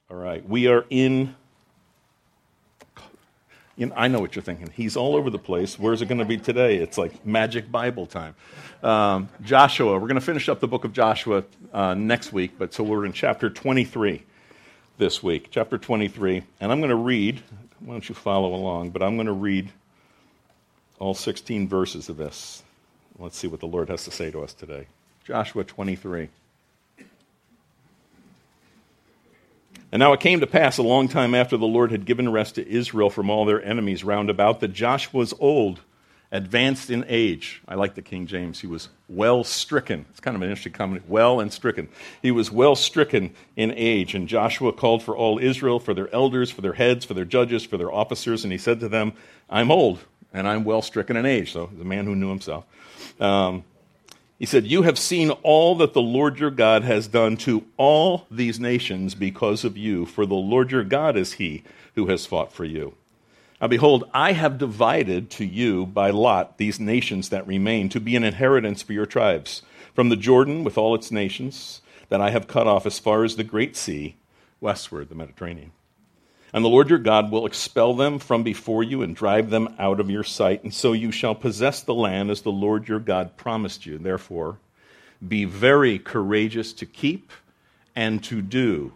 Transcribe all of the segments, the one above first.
All right, we are in, I know what you're thinking. He's all over the place. Where's it going to be today? It's like magic Bible time. Joshua, we're going to finish up the book of Joshua next week, but so we're in chapter 23 this week, chapter 23. And I'm going to read, why don't you follow along, but I'm going to read all 16 verses of this. Let's see what the Lord has to say to us today. Joshua 23. And now it came to pass a long time after the Lord had given rest to Israel from all their enemies round about, that Joshua was old, advanced in age. I like the King James. He was well stricken. It's kind of an interesting combination. Well and stricken. He was well stricken in age. And Joshua called for all Israel, for their elders, for their heads, for their judges, for their officers. And he said to them, I'm old, and I'm well stricken in age. So he's a man who knew himself. He said, you have seen all that the Lord your God has done to all these nations because of you, for the Lord your God is he who has fought for you. Now behold, I have divided to you by lot these nations that remain to be an inheritance for your tribes, from the Jordan with all its nations that I have cut off as far as the great sea, westward, the Mediterranean. And the Lord your God will expel them from before you and drive them out of your sight, and so you shall possess the land as the Lord your God promised you. Therefore, be very courageous to keep and to do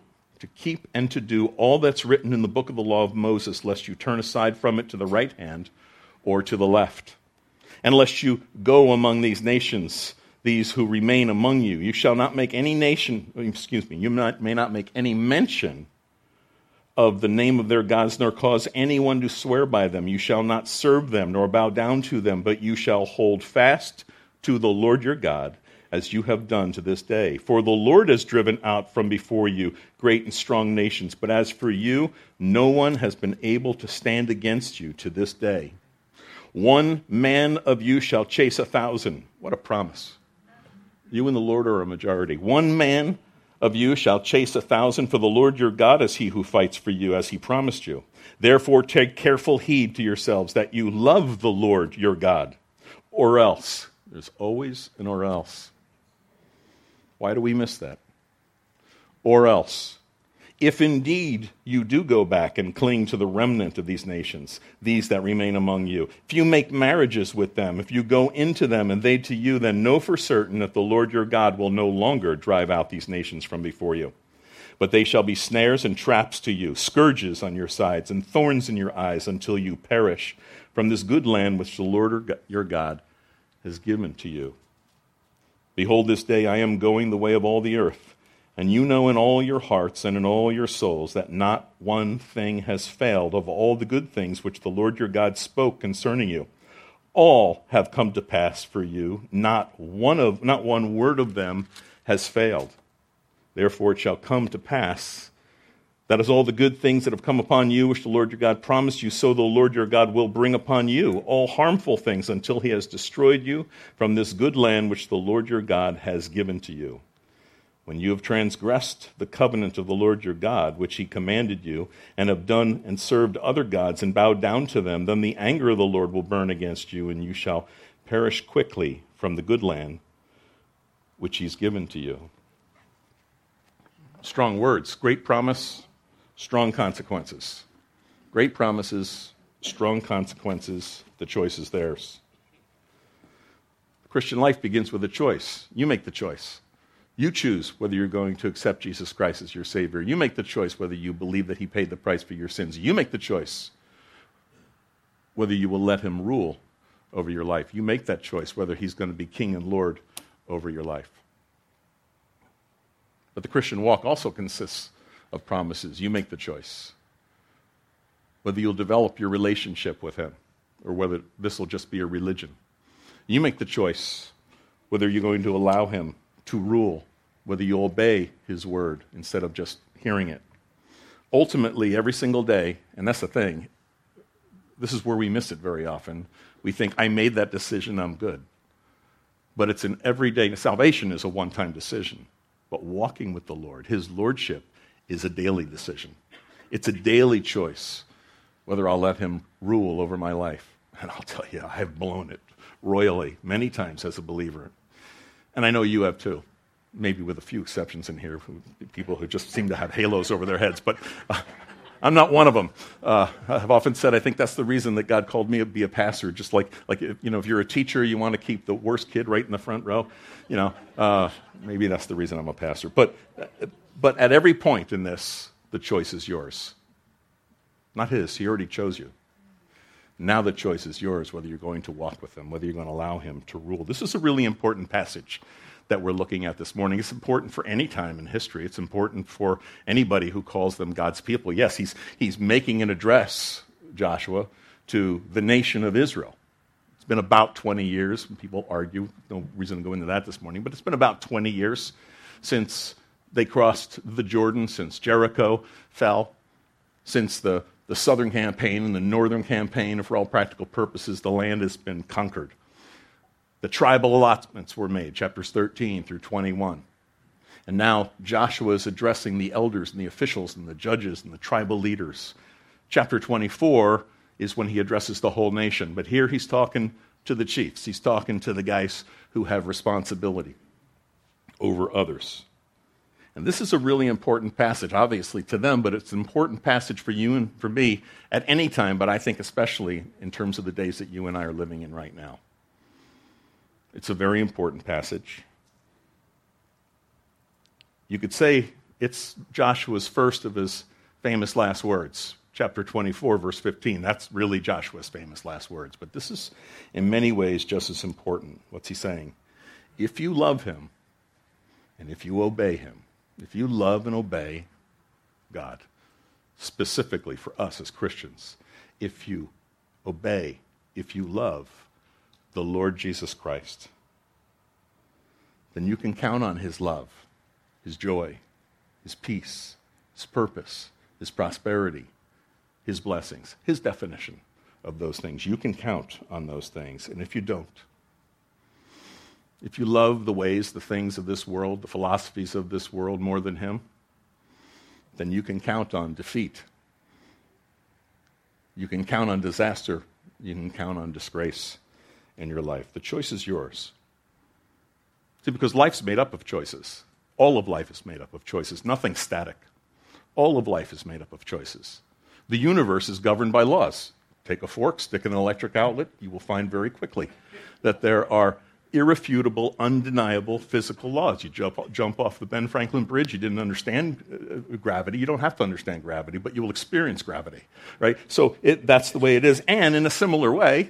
all that's written in the book of the law of Moses, lest you turn aside from it to the right hand or to the left. And lest you go among these nations, these who remain among you. You shall not make any you may not make any mention of the name of their gods, nor cause anyone to swear by them. You shall not serve them, nor bow down to them, but you shall hold fast to the Lord your God, as you have done to this day. For the Lord has driven out from before you great and strong nations, but as for you, no one has been able to stand against you to this day. 1 man of you shall chase 1,000. What a promise. You and the Lord are a majority. 1 man of you shall chase 1,000, for the Lord your God is he who fights for you, as he promised you. Therefore take careful heed to yourselves that you love the Lord your God, or else. There's always an or else. Why do we miss that? Or else. If indeed you do go back and cling to the remnant of these nations, these that remain among you, if you make marriages with them, if you go into them and they to you, then know for certain that the Lord your God will no longer drive out these nations from before you. But they shall be snares and traps to you, scourges on your sides and thorns in your eyes until you perish from this good land which the Lord your God has given to you. Behold, this day I am going the way of all the earth. And you know in all your hearts and in all your souls that not one thing has failed of all the good things which the Lord your God spoke concerning you. All have come to pass for you. Not one word of them has failed. Therefore it shall come to pass that as all the good things that have come upon you, which the Lord your God promised you, so the Lord your God will bring upon you all harmful things until he has destroyed you from this good land which the Lord your God has given to you. When you have transgressed the covenant of the Lord your God, which he commanded you, and have done and served other gods and bowed down to them, then the anger of the Lord will burn against you, and you shall perish quickly from the good land which he's given to you. Strong words, great promise, strong consequences. Great promises, strong consequences, the choice is theirs. Christian life begins with a choice. You make the choice. You choose whether you're going to accept Jesus Christ as your Savior. You make the choice whether you believe that he paid the price for your sins. You make the choice whether you will let him rule over your life. You make that choice whether he's going to be King and Lord over your life. But the Christian walk also consists of promises. You make the choice whether you'll develop your relationship with him or whether this will just be a religion. You make the choice whether you're going to allow him to rule, whether you obey his word instead of just hearing it. Ultimately, every single day, and that's the thing, this is where we miss it very often. We think, I made that decision, I'm good. But it's an everyday, salvation is a one-time decision. But walking with the Lord, his lordship, is a daily decision. It's a daily choice whether I'll let him rule over my life. And I'll tell you, I have blown it royally many times as a believer. And I know you have too. maybe with a few exceptions in here, people who just seem to have halos over their heads, but I'm not one of them. I've often said I think that's the reason that God called me to be a pastor. Just like if you're a teacher, you want to keep the worst kid right in the front row. Maybe that's the reason I'm a pastor. But at every point in this, the choice is yours, not his. He already chose you. Now the choice is yours, whether you're going to walk with him, whether you're going to allow him to rule. This is a really important passage that we're looking at this morning. It's important for any time in history. It's important for anybody who calls them God's people. Yes, he's making an address, Joshua, to the nation of Israel. It's been about 20 years. People argue. No reason to go into that this morning. But it's been about 20 years since they crossed the Jordan, since Jericho fell, since the southern campaign and the northern campaign, and for all practical purposes, the land has been conquered. The tribal allotments were made, chapters 13 through 21. And now Joshua is addressing the elders and the officials and the judges and the tribal leaders. Chapter 24 is when he addresses the whole nation. But here he's talking to the chiefs. He's talking to the guys who have responsibility over others. And this is a really important passage, obviously, to them, but it's an important passage for you and for me at any time, but I think especially in terms of the days that you and I are living in right now. It's a very important passage. You could say it's Joshua's first of his famous last words. Chapter 24, verse 15. That's really Joshua's famous last words. But this is, in many ways, just as important. What's he saying? If you love him, and if you obey him, if you love and obey God, specifically for us as Christians, if you obey, if you love the Lord Jesus Christ, then you can count on his love, his joy, his peace, his purpose, his prosperity, his blessings, his definition of those things. You can count on those things. And if you don't, if you love the ways, the things of this world, the philosophies of this world more than him, then you can count on defeat. You can count on disaster. You can count on disgrace in your life. The choice is yours. See, because life's made up of choices. All of life is made up of choices. Nothing's static. All of life is made up of choices. The universe is governed by laws. Take a fork, stick in an electric outlet, you will find very quickly that there are irrefutable, undeniable physical laws. You jump off the Ben Franklin Bridge, you didn't understand gravity. You don't have to understand gravity, but you will experience gravity, right? So that's the way it is. And in a similar way,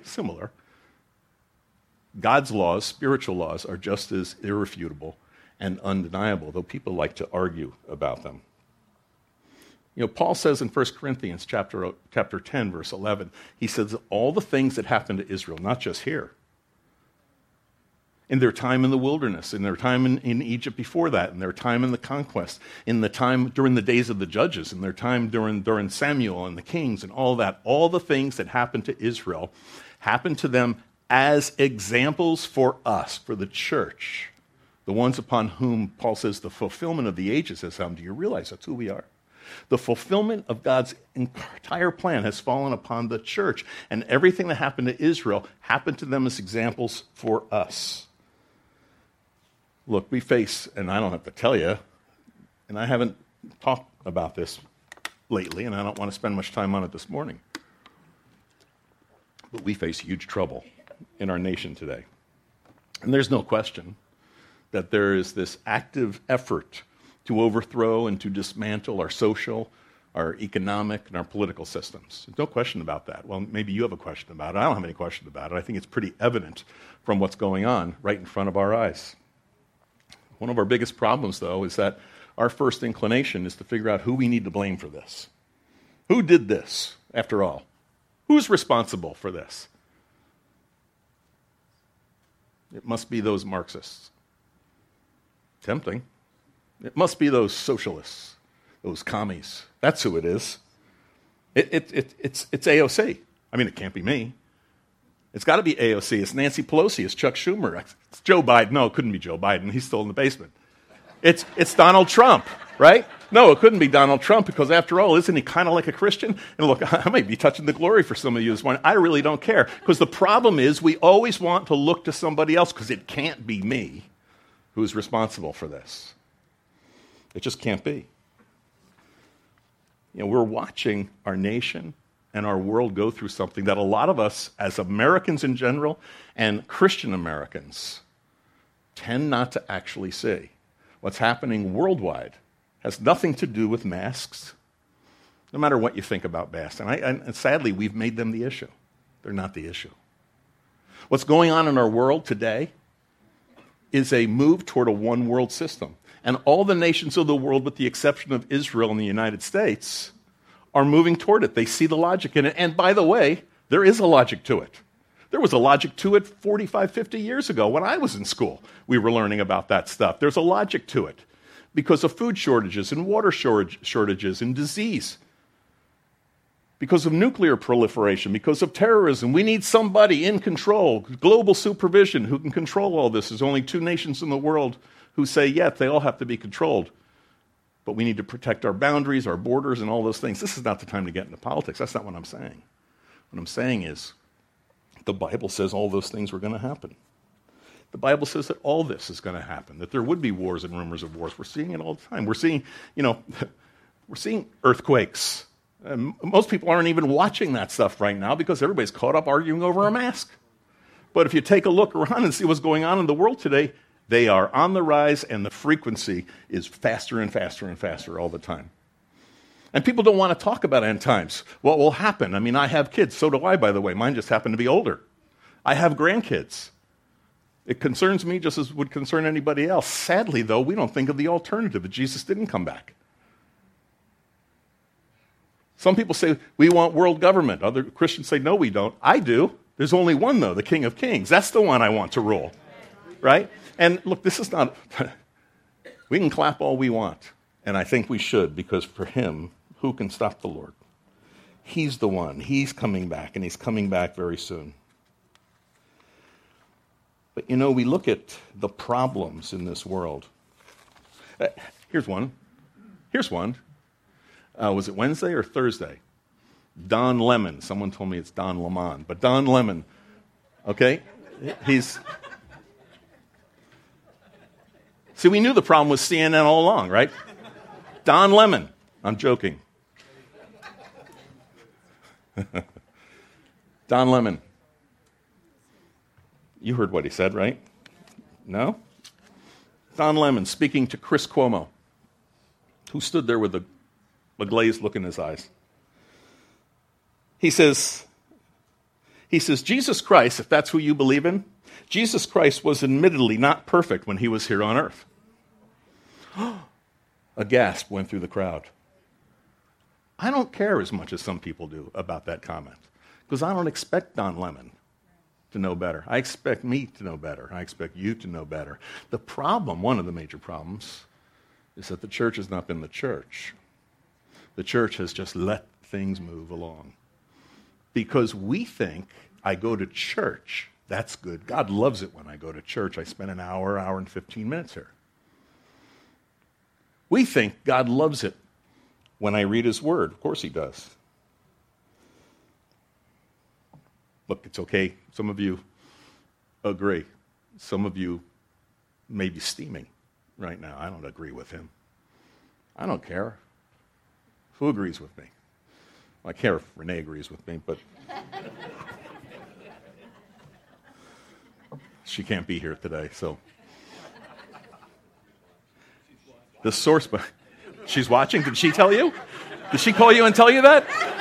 God's laws, spiritual laws, are just as irrefutable and undeniable, though people like to argue about them. Paul says in 1 Corinthians chapter 10, verse 11, he says all the things that happened to Israel, not just here, in their time in the wilderness, in their time in Egypt before that, in their time in the conquest, in the time during the days of the judges, in their time during Samuel and the kings and all that, all the things that happened to Israel happened to them as examples for us, for the church, the ones upon whom Paul says the fulfillment of the ages has come. Do you realize that's who we are? The fulfillment of God's entire plan has fallen upon the church, and everything that happened to Israel happened to them as examples for us. Look, we face, and I don't have to tell you, and I haven't talked about this lately, and I don't want to spend much time on it this morning, but we face huge trouble in our nation today. And there's no question that there is this active effort to overthrow and to dismantle our social, our economic, and our political systems. There's no question about that. Well, maybe you have a question about it. I don't have any question about it. I think it's pretty evident from what's going on right in front of our eyes. One of our biggest problems, though, is that our first inclination is to figure out who we need to blame for this. Who did this, after all? Who's responsible for this? It must be those Marxists. Tempting. It must be those socialists, those commies. That's who it is. It's AOC. I mean, it can't be me. It's got to be AOC. It's Nancy Pelosi. It's Chuck Schumer. It's Joe Biden. No, it couldn't be Joe Biden. He's still in the basement. It's Donald Trump, right? No, it couldn't be Donald Trump because, after all, isn't he kind of like a Christian? And look, I might be touching the glory for some of you this morning. I really don't care because the problem is we always want to look to somebody else because it can't be me. who's responsible for this. It just can't be. We're watching our nation and our world go through something that a lot of us, as Americans in general, and Christian Americans, tend not to actually see. What's happening worldwide has nothing to do with masks, no matter what you think about masks. And sadly, we've made them the issue. They're not the issue. What's going on in our world today is a move toward a one-world system. And all the nations of the world, with the exception of Israel and the United States, are moving toward it. They see the logic in it. And by the way, there is a logic to it. There was a logic to it 45, 50 years ago when I was in school. We were learning about that stuff. There's a logic to it because of food shortages and water shortages and disease, because of nuclear proliferation, because of terrorism. We need somebody in control, global supervision, who can control all this. There's only 2 nations in the world who say, yes, they all have to be controlled. But we need to protect our boundaries, our borders, and all those things. This is not the time to get into politics. That's not what I'm saying. What I'm saying is the Bible says all those things were going to happen. The Bible says that all this is going to happen, that there would be wars and rumors of wars. We're seeing it all the time. We're seeing earthquakes. Most people aren't even watching that stuff right now because everybody's caught up arguing over a mask. But if you take a look around and see what's going on in the world today, they are on the rise, and the frequency is faster and faster and faster all the time. And people don't want to talk about end times. What will happen? I mean, I have kids. So do I, by the way. Mine just happen to be older. I have grandkids. It concerns me just as it would concern anybody else. Sadly, though, we don't think of the alternative, that Jesus didn't come back. Some people say, we want world government. Other Christians say, no, we don't. I do. There's only one, though, the King of Kings. That's the one I want to rule. Right? And look, this is not... We can clap all we want. And I think we should, because for him, who can stop the Lord? He's the one. He's coming back, and he's coming back very soon. But we look at the problems in this world. Here's one. Was it Wednesday or Thursday? Don Lemon. Someone told me it's Don Lemon. But Don Lemon, okay? See, we knew the problem was CNN all along, right? Don Lemon. I'm joking. Don Lemon. You heard what he said, right? No? Don Lemon speaking to Chris Cuomo, who stood there with a glazed look in his eyes. He says, Jesus Christ, if that's who you believe in, Jesus Christ was admittedly not perfect when he was here on earth. A gasp went through the crowd. I don't care as much as some people do about that comment, because I don't expect Don Lemon to know better. I expect me to know better. I expect you to know better. The problem, one of the major problems, is that the church has not been the church. The church has just let things move along. Because we think, I go to church, that's good. God loves it when I go to church. I spend an hour and 15 minutes here. We think God loves it when I read his word. Of course he does. Look, it's okay. Some of you agree. Some of you may be steaming right now. I don't agree with him. I don't care. Who agrees with me? Well, I care if Renee agrees with me, but she can't be here today, so. The source, but she's watching. Did she tell you? Did she call you and tell you that?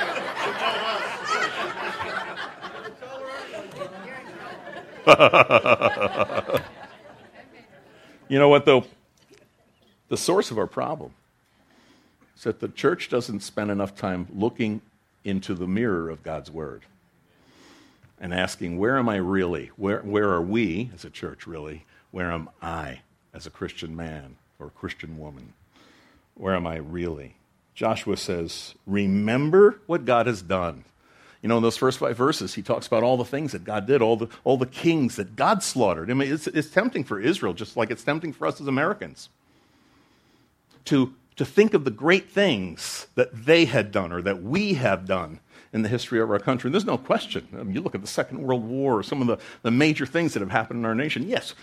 You know what, though? The source of our problem is that the church doesn't spend enough time looking into the mirror of God's word and asking, where am I really? Where are we as a church really? Where am I as a Christian man or a Christian woman? Where am I really? Joshua says, remember what God has done. You know, in those first 5 verses, he talks about all the things that God did, all the kings that God slaughtered. I mean, it's tempting for Israel, just like it's tempting for us as Americans, to think of the great things that they had done or that we have done in the history of our country. And there's no question. I mean, you look at the Second World War, some of the major things that have happened in our nation. Yes,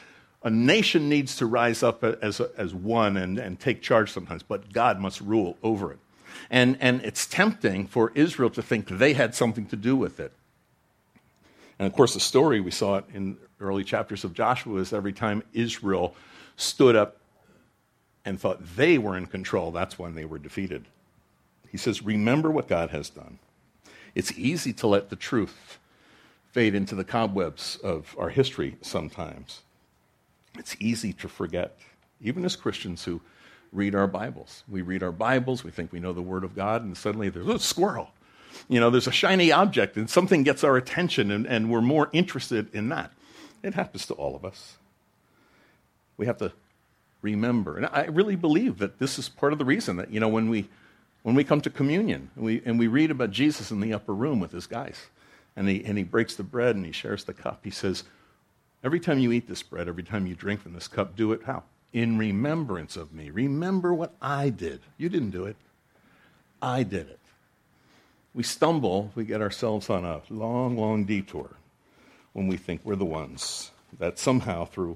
A nation needs to rise up as one and take charge sometimes, but God must rule over it. And it's tempting for Israel to think they had something to do with it. And of course, the story, we saw it in early chapters of Joshua, is every time Israel stood up and thought they were in control, that's when they were defeated. He says, remember what God has done. It's easy to let the truth fade into the cobwebs of our history sometimes. It's easy to forget, even as Christians who read our Bibles. We read our Bibles, we think we know the Word of God, and suddenly there's a squirrel. There's a shiny object, and something gets our attention, and we're more interested in that. It happens to all of us. We have to remember. And I really believe that this is part of the reason that, when we come to communion, and we read about Jesus in the upper room with his guys, and he breaks the bread and he shares the cup, he says, every time you eat this bread, every time you drink from this cup, do it how? In remembrance of me. Remember what I did. You didn't do it. I did it. We stumble, we get ourselves on a long, long detour when we think we're the ones that somehow through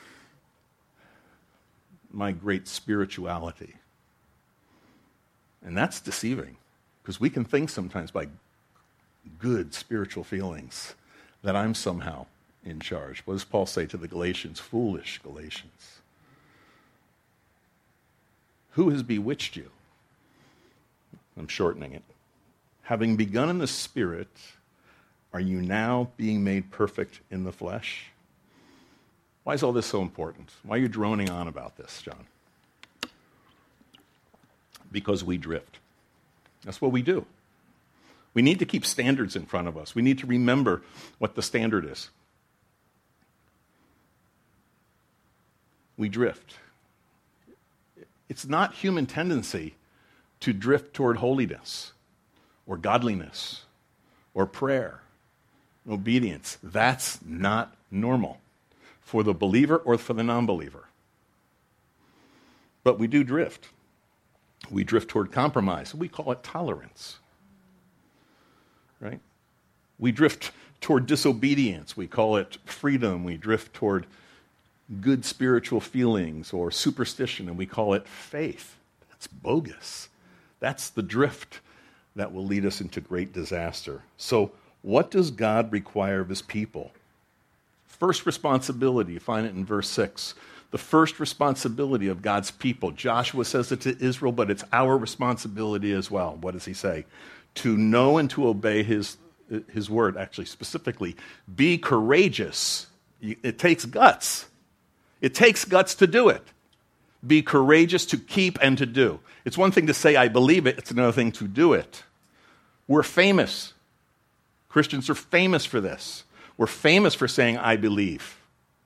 my great spirituality. And that's deceiving, because we can think sometimes by good spiritual feelings that I'm somehow in charge. What does Paul say to the Galatians? Foolish Galatians. Who has bewitched you? I'm shortening it. Having begun in the Spirit, are you now being made perfect in the flesh? Why is all this so important? Why are you droning on about this, John? Because we drift. That's what we do. We need to keep standards in front of us. We need to remember what the standard is. We drift. It's not human tendency to drift toward holiness or godliness or prayer and obedience. That's not normal for the believer or for the non-believer. But we do drift. We drift toward compromise. We call it tolerance. Right? We drift toward disobedience. We call it freedom. We drift toward good spiritual feelings or superstition, and we call it faith. That's bogus. That's the drift that will lead us into great disaster. So, what does God require of his people? First responsibility, you find it in verse 6. The first responsibility of God's people. Joshua says it to Israel, but it's our responsibility as well. What does he say? To know and to obey his word, actually, specifically. Be courageous. It takes guts. It takes guts to do it. Be courageous to keep and to do. It's one thing to say, I believe it. It's another thing to do it. We're famous. Christians are famous for this. We're famous for saying, I believe.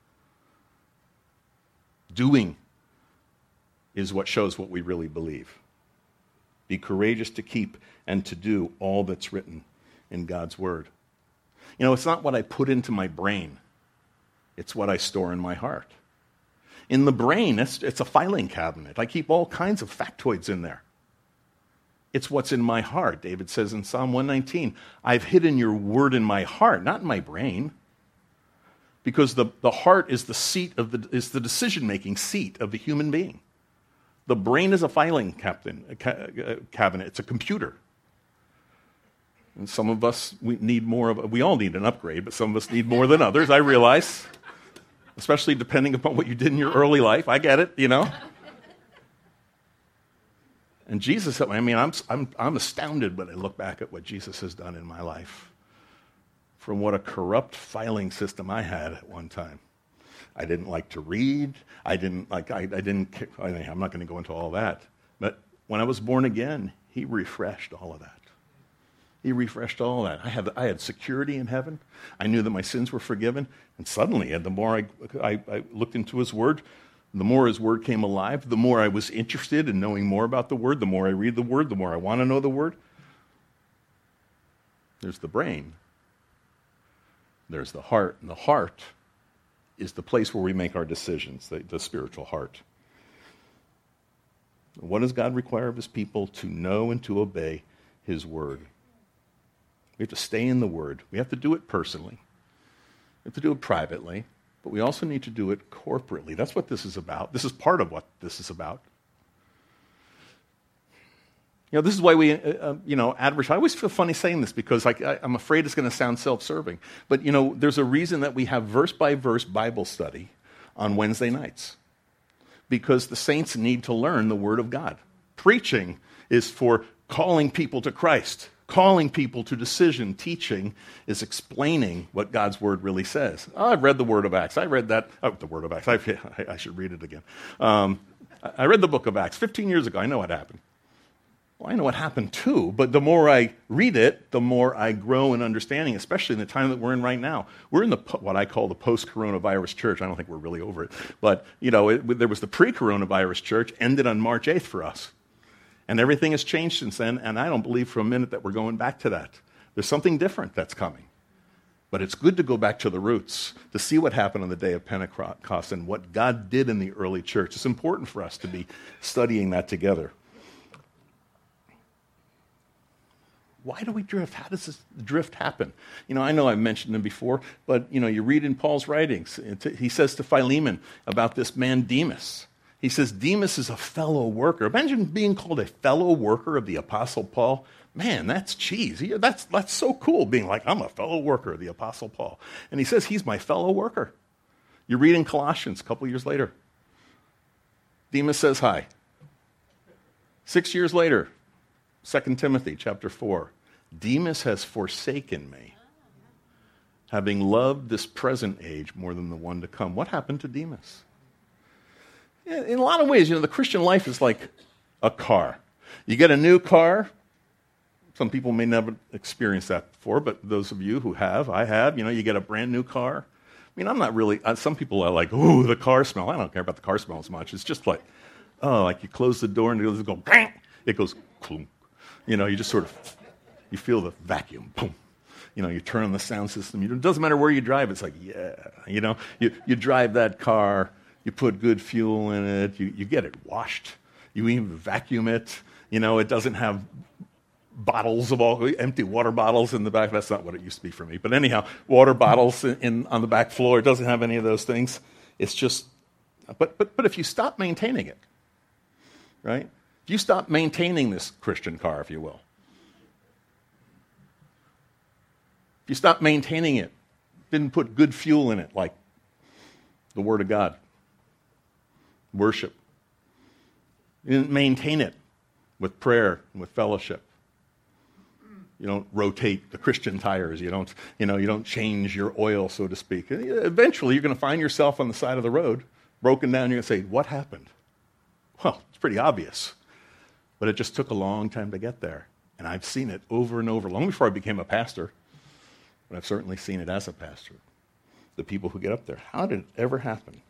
Doing is what shows what we really believe. Be courageous to keep and to do all that's written in God's word. It's not what I put into my brain. It's what I store in my heart. In the brain, it's a filing cabinet. I keep all kinds of factoids in there. It's what's in my heart. David says in Psalm 119, I've hidden your word in my heart, not in my brain. Because the heart is the seat of is the decision-making seat of the human being. The brain is a filing cabinet. It's a computer. And some of us, we all need an upgrade, but some of us need more than others, I realize. Especially depending upon what you did in your early life. I get it, And Jesus, I'm astounded when I look back at what Jesus has done in my life. From what a corrupt filing system I had at one time. I didn't like to read. I'm not going to go into all that. But when I was born again, he refreshed all of that. He refreshed all that. I had security in heaven. I knew that my sins were forgiven. And suddenly, the more I looked into his word, the more his word came alive, the more I was interested in knowing more about the word, the more I read the word, the more I want to know the word. There's the brain. There's the heart. And the heart is the place where we make our decisions, the spiritual heart. What does God require of his people? To know and to obey his word. We have to stay in the word. We have to do it personally. We have to do it privately. but we also need to do it corporately. That's what this is about. This is part of what this is about. This is why we, advertise. I always feel funny saying this because I'm afraid it's going to sound self-serving. But, there's a reason that we have verse-by-verse Bible study on Wednesday nights. Because the saints need to learn the Word of God. Preaching is for calling people to Christ. Calling people to decision. Teaching is explaining what God's Word really says. I've read the Word of Acts. I read that. Oh, the Word of Acts. I should read it again. I read the book of Acts 15 years ago. I know what happened. Well, I know what happened too, but the more I read it, the more I grow in understanding, especially in the time that we're in right now. We're in what I call the post-coronavirus church. I don't think we're really over it. But, there was the pre-coronavirus church, ended on March 8th for us. And everything has changed since then, and I don't believe for a minute that we're going back to that. There's something different that's coming. But it's good to go back to the roots, to see what happened on the day of Pentecost and what God did in the early church. It's important for us to be studying that together. Why do we drift? How does this drift happen? I know I've mentioned them before, but, you read in Paul's writings, he says to Philemon about this man Demas. He says, Demas is a fellow worker. Imagine being called a fellow worker of the Apostle Paul. Man, that's cheese. That's so cool, being like, I'm a fellow worker of the Apostle Paul. And he says, he's my fellow worker. You read in Colossians a couple years later. Demas says hi. 6 years later, 2 Timothy chapter 4, Demas has forsaken me, having loved this present age more than the one to come. What happened to Demas? In a lot of ways, the Christian life is like a car. You get a new car. Some people may never experience that before, but those of you who have, I have, you get a brand new car. I'm not really, some people are like, ooh, the car smell. I don't care about the car smell as much. It's just like, like you close the door and it goes, bang! It goes, clunk. You just sort of, you feel the vacuum, boom. You turn on the sound system. It doesn't matter where you drive. It's like, yeah. You drive that car. You put good fuel in it. You get it washed. You even vacuum it. It doesn't have bottles of all empty water bottles in the back. That's not what it used to be for me. But anyhow, water bottles on the back floor. It doesn't have any of those things. It's just, but if you stop maintaining it, right? If you stop maintaining this Christian car, if you will, if you stop maintaining it, didn't put good fuel in it, like the Word of God, worship, you didn't maintain it with prayer and with fellowship. You don't rotate the Christian tires. You don't change your oil, so to speak. Eventually, you're going to find yourself on the side of the road, broken down. You're going to say, what happened? Well, it's pretty obvious. But it just took a long time to get there. And I've seen it over and over, long before I became a pastor. But I've certainly seen it as a pastor. The people who get up there. How did it ever happen?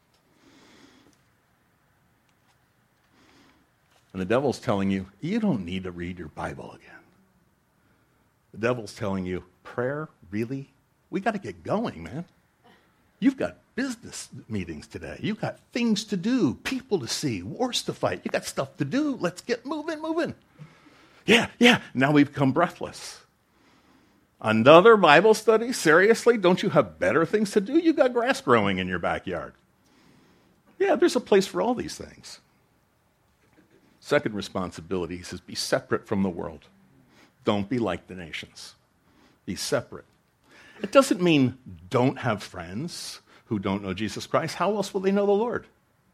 And the devil's telling you, you don't need to read your Bible again. The devil's telling you, prayer, really? We got to get going, man. You've got business meetings today. You've got things to do, people to see, wars to fight. You got stuff to do. Let's get moving. Yeah. Now we've become breathless. Another Bible study? Seriously? Don't you have better things to do? You got grass growing in your backyard. Yeah, there's a place for all these things. Second responsibility, he says, be separate from the world. Don't be like the nations. Be separate. It doesn't mean don't have friends who don't know Jesus Christ. How else will they know the Lord?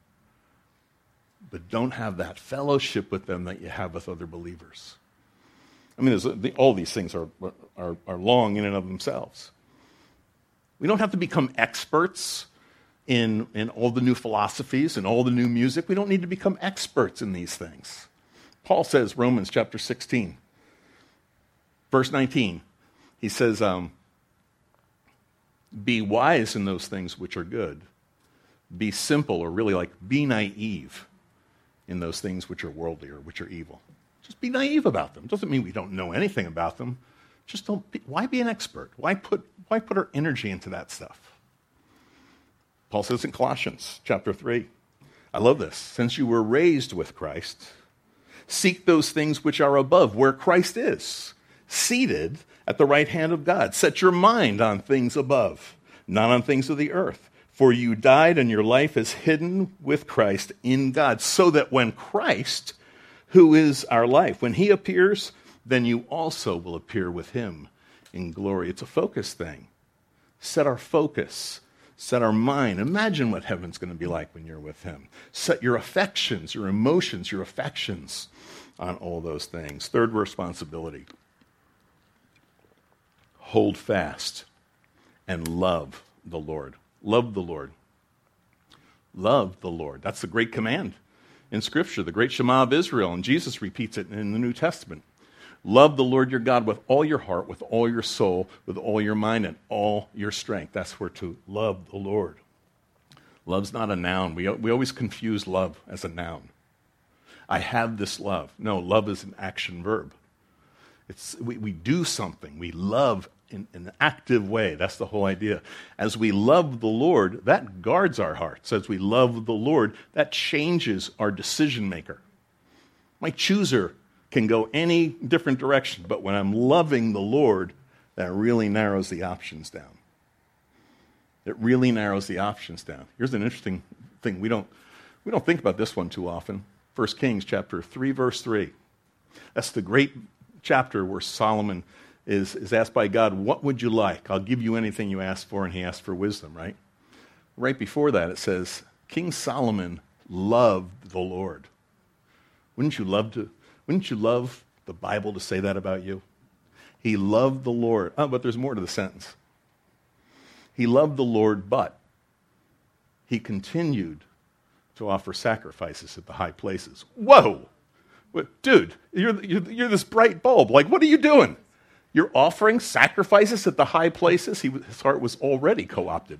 But don't have that fellowship with them that you have with other believers. I mean, all these things are long in and of themselves. We don't have to become experts in all the new philosophies and all the new music. We don't need to become experts in these things. Paul says, Romans chapter 16, verse 19, he says, be wise in those things which are good. Be simple, or really like be naive in those things which are worldly or which are evil. Just be naive about them. Doesn't mean we don't know anything about them. Just don't be, why be an expert? Why put our energy into that stuff? Paul says in Colossians chapter 3, I love this. Since you were raised with Christ, seek those things which are above, where Christ is, seated at the right hand of God. Set your mind on things above, not on things of the earth. For you died, and your life is hidden with Christ in God, so that when Christ, who is our life, when he appears, then you also will appear with him in glory. It's a focus thing. Set our focus. Set our mind. Imagine what heaven's going to be like when you're with him. Set your affections, your emotions, your affections on all those things. Third responsibility. Hold fast and love the Lord. Love the Lord. Love the Lord. That's the great command in Scripture, the great Shema of Israel, and Jesus repeats it in the New Testament. Love the Lord your God with all your heart, with all your soul, with all your mind, and all your strength. That's where to love the Lord. Love's not a noun. We always confuse love as a noun. I have this love. No, love is an action verb. We do something. We love in an active way. That's the whole idea. As we love the Lord, that guards our hearts. As we love the Lord, that changes our decision maker. My chooser can go any different direction, but when I'm loving the Lord, that really narrows the options down. It really narrows the options down. Here's an interesting thing. We don't think about this one too often. 1 Kings chapter 3, verse 3. That's the great chapter where Solomon is asked by God, what would you like? I'll give you anything you ask for, and he asked for wisdom, right? Right before that it says, King Solomon loved the Lord. Wouldn't you love the Bible to say that about you? He loved the Lord. Oh, but there's more to the sentence. He loved the Lord, but he continued to offer sacrifices at the high places. Whoa! Dude, you're this bright bulb. Like, what are you doing? You're offering sacrifices at the high places? His heart was already co-opted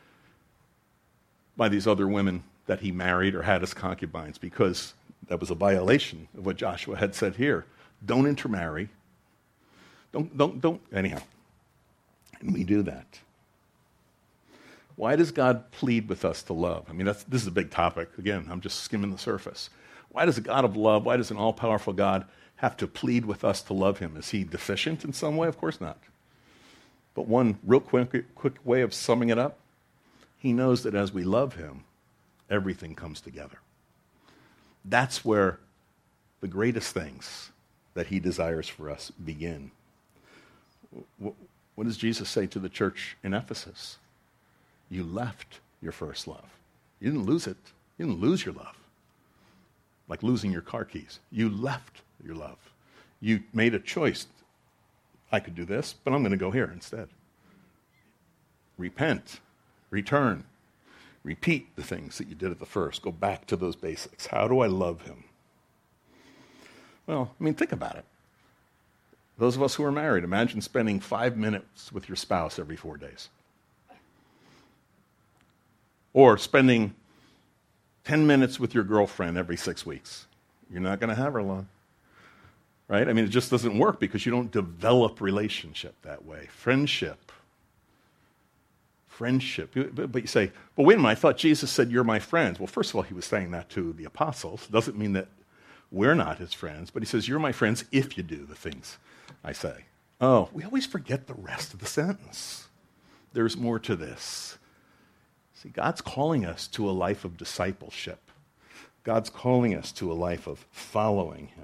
by these other women that he married or had as concubines, because that was a violation of what Joshua had said here. Don't intermarry. Don't. Anyhow, and we do that. Why does God plead with us to love? I mean, this is a big topic. Again, I'm just skimming the surface. Why does a God of love, why does an all-powerful God have to plead with us to love him? Is he deficient in some way? Of course not. But one real quick way of summing it up, he knows that as we love him, everything comes together. That's where the greatest things that he desires for us begin. What does Jesus say to the church in Ephesus? You left your first love. You didn't lose it. You didn't lose your love. Like losing your car keys. You left your love. You made a choice. I could do this, but I'm going to go here instead. Repent. Return. Repeat the things that you did at the first. Go back to those basics. How do I love him? Well, I mean, think about it. Those of us who are married, imagine spending 5 minutes with your spouse every 4 days. Or spending 10 minutes with your girlfriend every 6 weeks. You're not going to have her long. Right? I mean, it just doesn't work because you don't develop relationship that way. Friendship. But you say, well, wait a minute, I thought Jesus said, you're my friends. Well, first of all, he was saying that to the apostles. It doesn't mean that we're not his friends, but he says, you're my friends if you do the things I say. Oh, we always forget the rest of the sentence. There's more to this. See, God's calling us to a life of discipleship. God's calling us to a life of following him.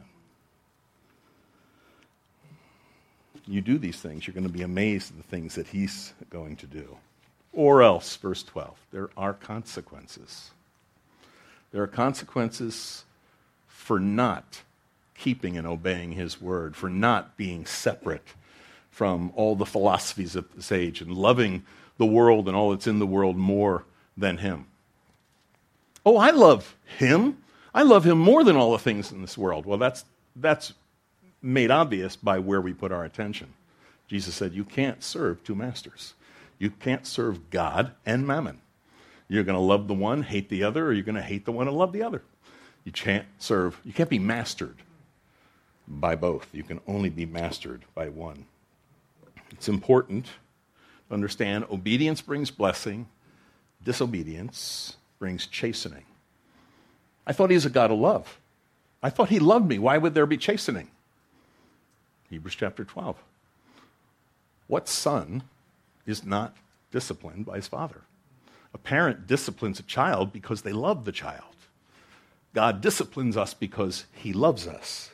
You do these things, you're going to be amazed at the things that he's going to do. Or else, verse 12, there are consequences. There are consequences for not keeping and obeying his word, for not being separate from all the philosophies of this age and loving the world and all that's in the world more than him. Oh, I love him. I love him more than all the things in this world. Well, that's made obvious by where we put our attention. Jesus said, you can't serve two masters. You can't serve God and mammon. You're going to love the one, hate the other, or you're going to hate the one and love the other. You can't be mastered by both. You can only be mastered by one. It's important to understand obedience brings blessing, disobedience brings chastening. I thought he's a God of love. I thought he loved me. Why would there be chastening? Hebrews chapter 12. What son is not disciplined by his father? A parent disciplines a child because they love the child. God disciplines us because he loves us.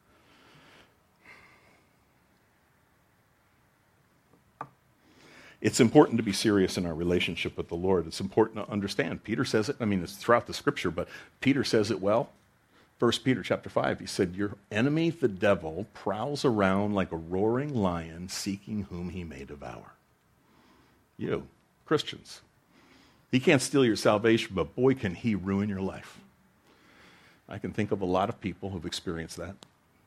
It's important to be serious in our relationship with the Lord. It's important to understand. Peter says it. I mean, it's throughout the scripture, but Peter says it well. 1 Peter chapter 5, he said, your enemy, the devil, prowls around like a roaring lion seeking whom he may devour. You, Christians. He can't steal your salvation, but boy, can he ruin your life. I can think of a lot of people who've experienced that.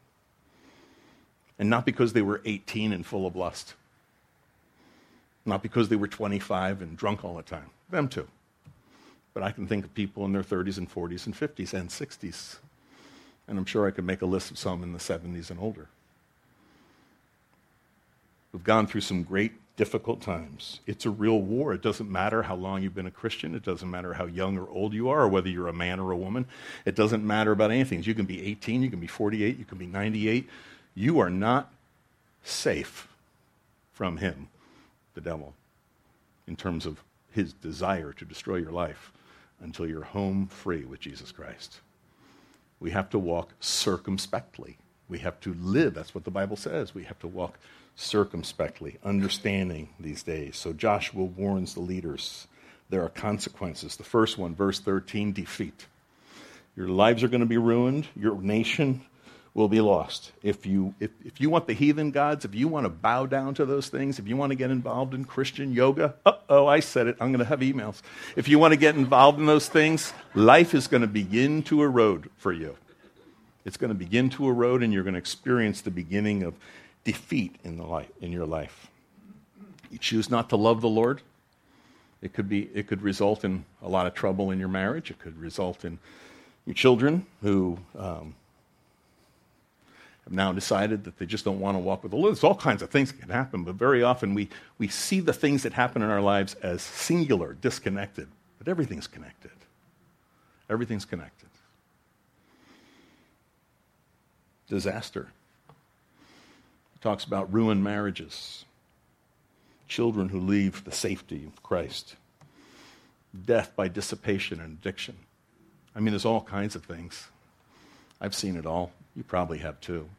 And not because they were 18 and full of lust. Not because they were 25 and drunk all the time. Them too. But I can think of people in their 30s and 40s and 50s and 60s. And I'm sure I could make a list of some in the 70s and older. We've gone through some great, difficult times. It's a real war. It doesn't matter how long you've been a Christian. It doesn't matter how young or old you are, or whether you're a man or a woman. It doesn't matter about anything. You can be 18, you can be 48, you can be 98. You are not safe from him, the devil, in terms of his desire to destroy your life until you're home free with Jesus Christ. We have to walk circumspectly. We have to live. That's what the Bible says. We have to walk circumspectly, understanding these days. So Joshua warns the leaders. There are consequences. The first one, verse 13, defeat. Your lives are going to be ruined. Your nation will be lost. If you want the heathen gods, if you want to bow down to those things, if you want to get involved in Christian yoga, I said it, I'm going to have emails. If you want to get involved in those things, life is going to begin to erode for you. It's going to begin to erode, and you're going to experience the beginning of defeat in your life. You choose not to love the Lord. It could result in a lot of trouble in your marriage. It could result in your children who have now decided that they just don't want to walk with the Lord. There's all kinds of things that can happen, but very often we see the things that happen in our lives as singular, disconnected. But everything's connected. Everything's connected. Disaster. It talks about ruined marriages. Children who leave the safety of Christ. Death by dissipation and addiction. I mean, there's all kinds of things. I've seen it all. You probably have too.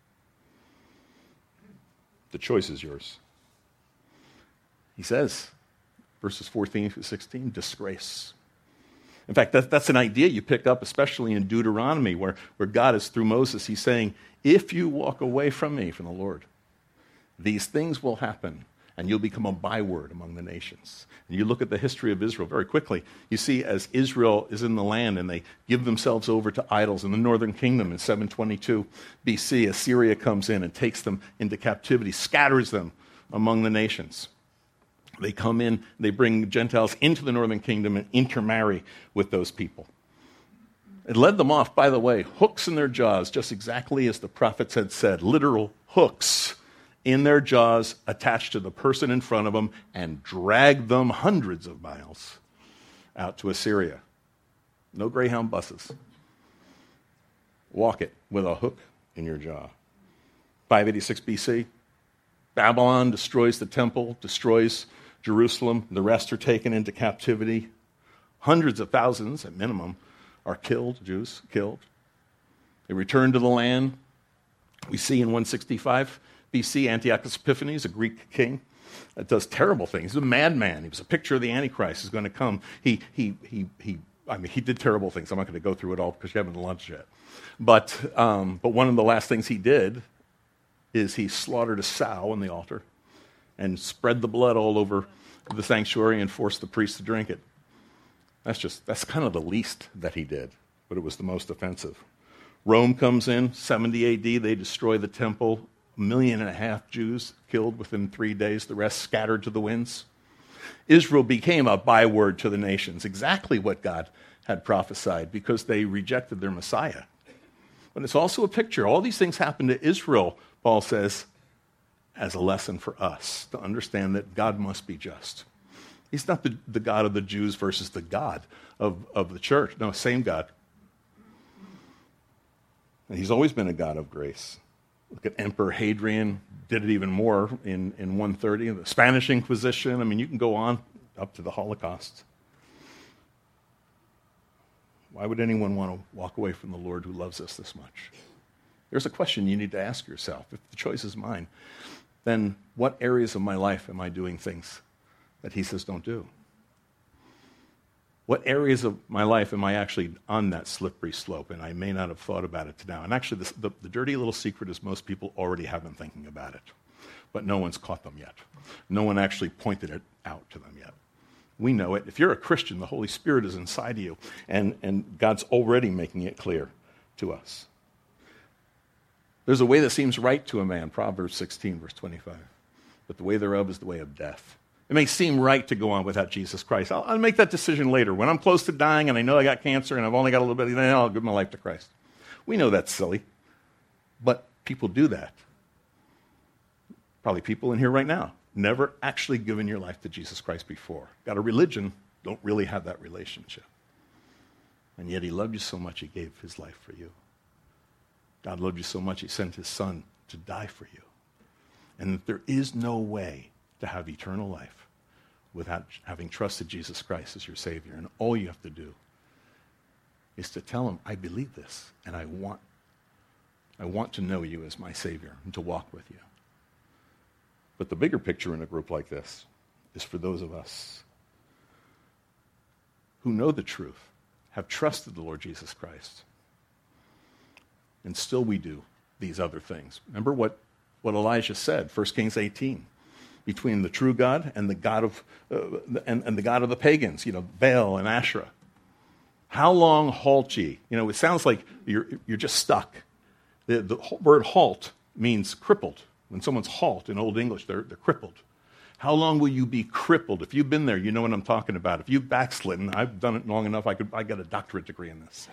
The choice is yours. He says, verses 14 through 16, disgrace. In fact, that's an idea you pick up, especially in Deuteronomy, where God is through Moses. He's saying, if you walk away from me, from the Lord, these things will happen, and you'll become a byword among the nations. And you look at the history of Israel very quickly. You see, as Israel is in the land and they give themselves over to idols in the northern kingdom in 722 BC, Assyria comes in and takes them into captivity, scatters them among the nations. They come in, they bring Gentiles into the northern kingdom and intermarry with those people. It led them off, by the way, hooks in their jaws, just exactly as the prophets had said, literal hooks in their jaws attached to the person in front of them, and dragged them hundreds of miles out to Assyria. No Greyhound buses. Walk it with a hook in your jaw. 586 BC, Babylon destroys the temple, destroys Jerusalem. The rest are taken into captivity. Hundreds of thousands, at minimum, are killed, Jews killed. They return to the land. We see in 165 BC, Antiochus Epiphanes, a Greek king, that does terrible things. He's a madman. He was a picture of the Antichrist who's going to come. He did terrible things. I'm not going to go through it all because you haven't lunch yet. But one of the last things he did is he slaughtered a sow on the altar and spread the blood all over the sanctuary and forced the priests to drink it. That's kind of the least that he did, but it was the most offensive. Rome comes in, 70 AD, they destroy the temple. 1.5 million Jews killed within 3 days, the rest scattered to the winds. Israel became a byword to the nations, exactly what God had prophesied, because they rejected their Messiah. But it's also a picture. All these things happened to Israel, Paul says, as a lesson for us to understand that God must be just. He's not the God of the Jews versus the God of the church. No, same God. And he's always been a God of grace. Look at Emperor Hadrian, did it even more in 130. The Spanish Inquisition, I mean, you can go on up to the Holocaust. Why would anyone want to walk away from the Lord who loves us this much? There's a question you need to ask yourself. If the choice is mine, then what areas of my life am I doing things that he says don't do? What areas of my life am I actually on that slippery slope? And I may not have thought about it to now. And actually, the dirty little secret is most people already have been thinking about it. But no one's caught them yet. No one actually pointed it out to them yet. We know it. If you're a Christian, the Holy Spirit is inside of you. And God's already making it clear to us. There's a way that seems right to a man, Proverbs 16, verse 25. But the way thereof is the way of death. It may seem right to go on without Jesus Christ. I'll make that decision later. When I'm close to dying and I know I got cancer and I've only got a little bit, then I'll give my life to Christ. We know that's silly. But people do that. Probably people in here right now. Never actually given your life to Jesus Christ before. Got a religion, don't really have that relationship. And yet he loved you so much he gave his life for you. God loved you so much he sent his son to die for you. And that there is no way to have eternal life without having trusted Jesus Christ as your Savior. And all you have to do is to tell him, I believe this, and I want to know you as my Savior and to walk with you. But the bigger picture in a group like this is for those of us who know the truth, have trusted the Lord Jesus Christ, and still we do these other things. Remember what Elijah said, 1 Kings 18. Between the true God and the God of and the God of the pagans, Baal and Asherah. How long halt ye? It sounds like you're just stuck. The word halt means crippled. When someone's halt in Old English, they're crippled. How long will you be crippled? If you've been there, you know what I'm talking about. If you've backslidden, I've done it long enough. I got a doctorate degree in this.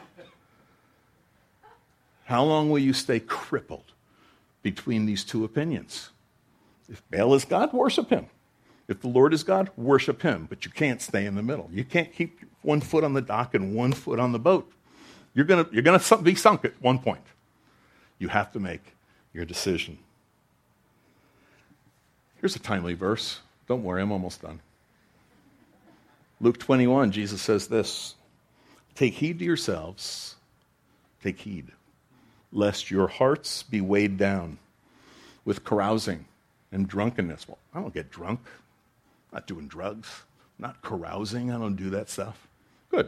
How long will you stay crippled between these two opinions? If Baal is God, worship him. If the Lord is God, worship him. But you can't stay in the middle. You can't keep one foot on the dock and one foot on the boat. You're gonna be sunk at one point. You have to make your decision. Here's a timely verse. Don't worry, I'm almost done. Luke 21, Jesus says this, take heed to yourselves, take heed, lest your hearts be weighed down with carousing and drunkenness. Well, I don't get drunk. I'm not doing drugs. I'm not carousing. I don't do that stuff. Good.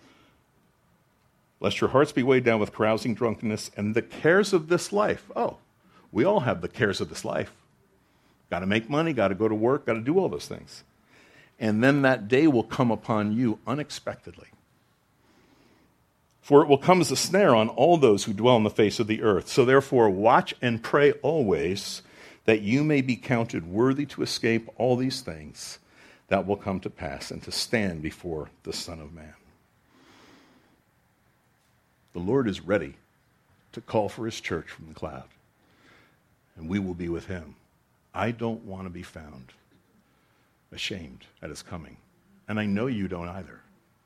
Lest your hearts be weighed down with carousing, drunkenness, and the cares of this life. Oh, we all have the cares of this life. Got to make money, got to go to work, got to do all those things. And then that day will come upon you unexpectedly. For it will come as a snare on all those who dwell on the face of the earth. So therefore, watch and pray always, that you may be counted worthy to escape all these things that will come to pass and to stand before the Son of Man. The Lord is ready to call for his church from the cloud, and we will be with him. I don't want to be found ashamed at his coming, and I know you don't either.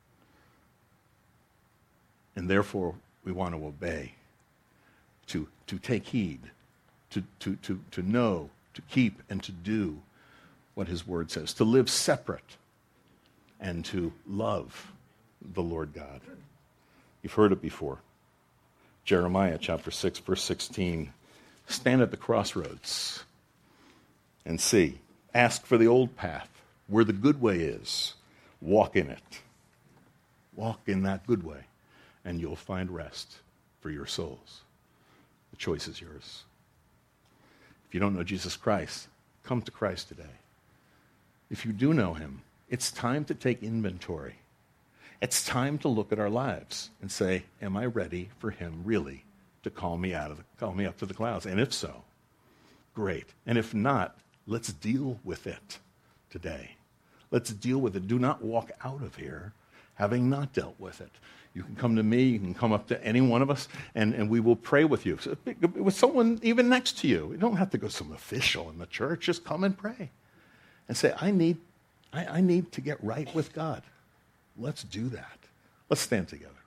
And therefore, we want to obey, to take heed, to know, to keep, and to do what his word says, to live separate and to love the Lord God. You've heard it before. Jeremiah chapter 6, verse 16. Stand at the crossroads and see. Ask for the old path, where the good way is. Walk in it. Walk in that good way, and you'll find rest for your souls. The choice is yours. If you don't know Jesus Christ, come to Christ today. If you do know him, it's time to take inventory. It's time to look at our lives and say, am I ready for him really to call me up to the clouds? And if so, great. And if not, let's deal with it today. Let's deal with it. Do not walk out of here having not dealt with it. You can come to me, you can come up to any one of us, and we will pray with you. So, with someone even next to you. You don't have to go to some official in the church. Just come and pray. And say, I need to get right with God. Let's do that. Let's stand together.